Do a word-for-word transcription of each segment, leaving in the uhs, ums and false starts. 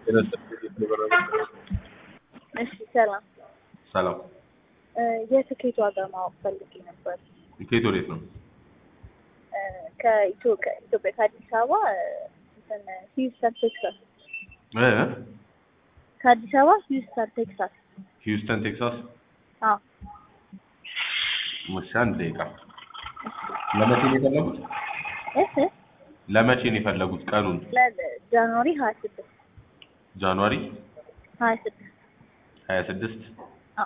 እሺ ሰላም ሰላም የትኬት ዋጋ ማወቅ ፈልጌ ነበር። ከየት ወዴት ነው? ከኢትዮጵያ ኢትዮጵያ ከአዲስ አበባ እንትን ሂውስተን ቴክሳስ። እ ከአዲስ አበባ ሂውስተን ቴክሳስ። ሂውስተን ቴክሳስ? አዎ። እሺ አንድ ደቂቃ። ለመቼ ነው የፈለጉት? እህ ለመቼ ነው የፈለጉት ቀኑን? ለጃንዋሪ ሀያ ስድስት ጃንዋሪ ሀያ ስድስት ሀያ ስድስት አዎ።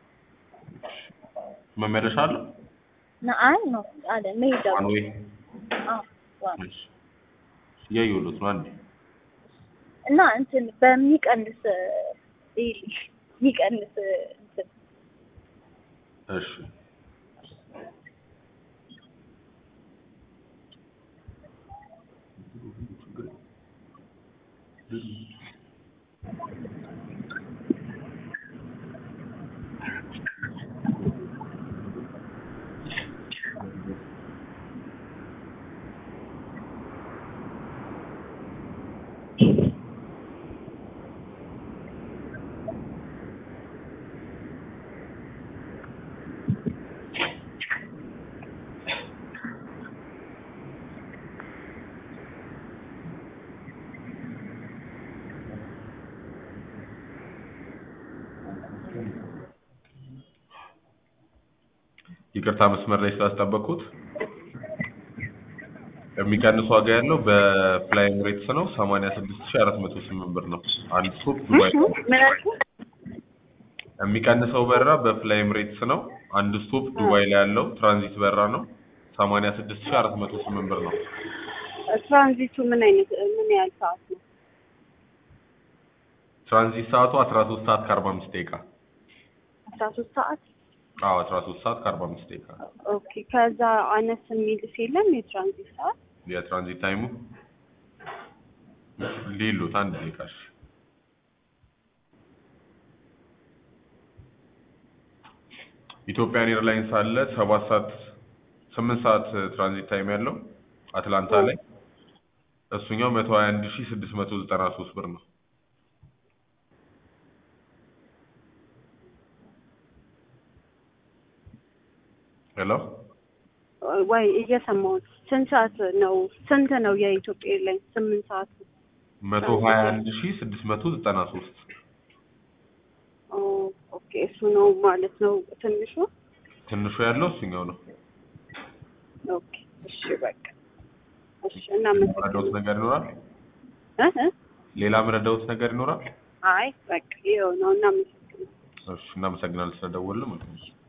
መመለሻ አለው? አይ ነው አለ መሄጃ ዋን ዌይ? አዎ ዋን እሺ ያዩሉት ነው አንዴ እና እንትን በሚቀንስ ይልሽ የሚቀንስ እንትን እሺ ይቅርታ መስመር ላይ ስላስጠበቅኩት። የሚቀንስ ዋጋ ያለው በፍላይ ኤምሬትስ ነው ሰማንያ ስድስት ሺህ አራት መቶ ስምንት ብር ነው። አንድ ስቶፕ ዱባይ ነው። ምን አልኩ? የሚቀንሰው በረራ በፍላይ ኤምሬትስ ነው። አንድ ስቶፕ ዱባይ ላይ ያለው ትራንዚት በረራ ነው። ሰማንያ ስድስት ሺህ አራት መቶ ስምንት ብር ነው። ትራንዚቱ ምን አይነት ምን ያህል ሰዓት ነው? ትራንዚት ሰዓቱ አስራ ሶስት ሰዓት ከአርባ አምስት ደቂቃ። አስራ ሶስት ሰዓት? አዎ አስራ ሶስት ሰዓት ከአርባ አምስት ደቂቃ። ኦኬ። ከዛ አነስ የሚልስ የለም የትራንዚት ሰዓት? የትራንዚት ታይሙ ሌሎት አንድ ደቂቃ። እሺ ኢትዮጵያን ኤርላይንስ አለ ሰባት ሰዓት ስምንት ሰዓት ትራንዚት ታይም ያለው አትላንታ ላይ እሱኛው መቶ ሀያ አንድ ሺህ ስድስት መቶ ዘጠና ሶስት ብር ነው። ሄሎ ወይ እየሰማሁት። ስንት ሰዓት ነው? ስንት ነው የኢትዮጵያ ኤርላይንስ? ስምንት ሰዓት መቶ ሀያ አንድ ሺህ ስድስት መቶ ዘጠና ሶስት። ኦ ኦኬ። እሱ ነው ማለት ነው ትንሹ? ትንሹ ያለው እሱኛው ነው። ኦኬ እሺ በቃ እሺ። እና ምን ምረዳውት ነገር ይኖራል? እህ ሌላ ምረዳውት ነገር ይኖራል? አይ በቃ ይኸው ነው። እና ምን እሺ እናመሰግናለን ስለደወልን ማለት ነው።